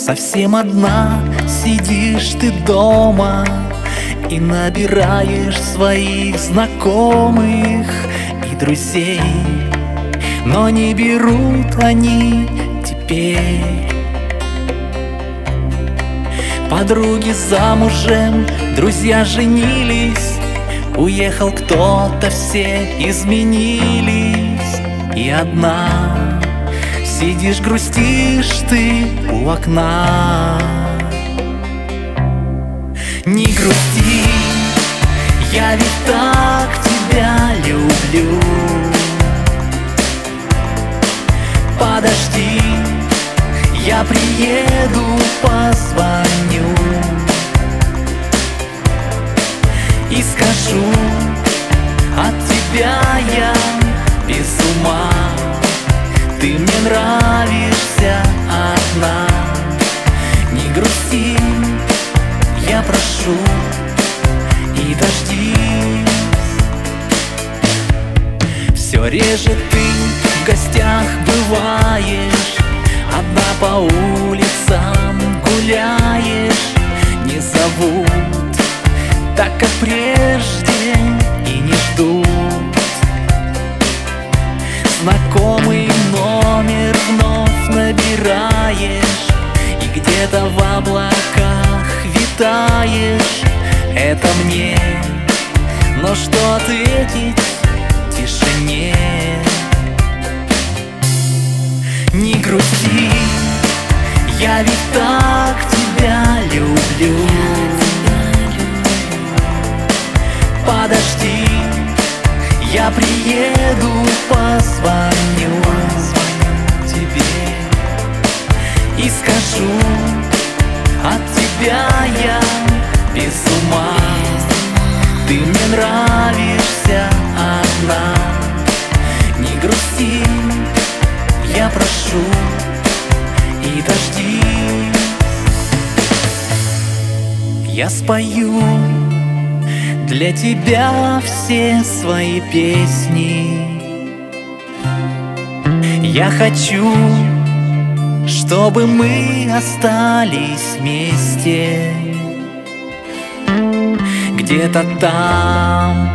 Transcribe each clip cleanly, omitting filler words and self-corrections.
Совсем одна сидишь ты дома и набираешь своих знакомых и друзей, но не берут они теперь. Подруги замужем, друзья женились, уехал кто-то, все изменились. И одна сидишь, грустишь ты у окна. Не грусти, я ведь так тебя люблю. Подожди, я приеду, позвоню и скажу: от тебя я без ума, ты мне нравишься одна. Не грусти, я прошу, и дождись. Все реже ты в гостях бываешь, одна по улицам гуляешь. Не зовут так, как прежде, и не ждут. Знакомый номер вновь набираешь, и где-то в облаках витаешь. Это мне, но что ответить тишине? Не грусти, я ведь так тебя люблю. Подожди, я приеду, позвоню тебе и скажу: от тебя я без ума, ты мне нравишься одна. Не грусти, я прошу, и дождись. Я спою для тебя все свои песни. Я хочу, чтобы мы остались вместе. Где-то там,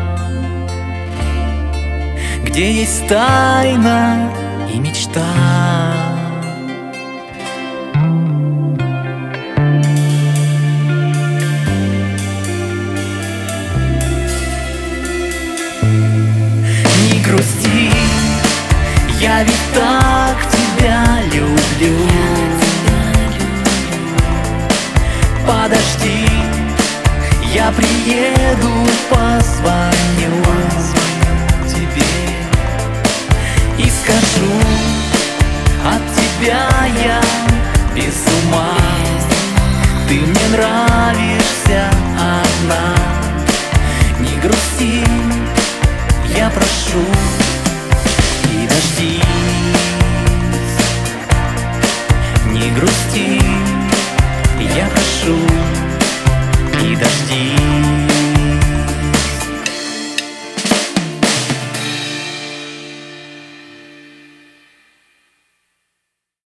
где есть тайна и мечта. Не грусти, я ведь так тебя люблю. Подожди, я приеду, позвоню тебе и скажу: от тебя я без ума, ты мне нравишься одна. Не грусти, я прошу, и дождись. Не грусти.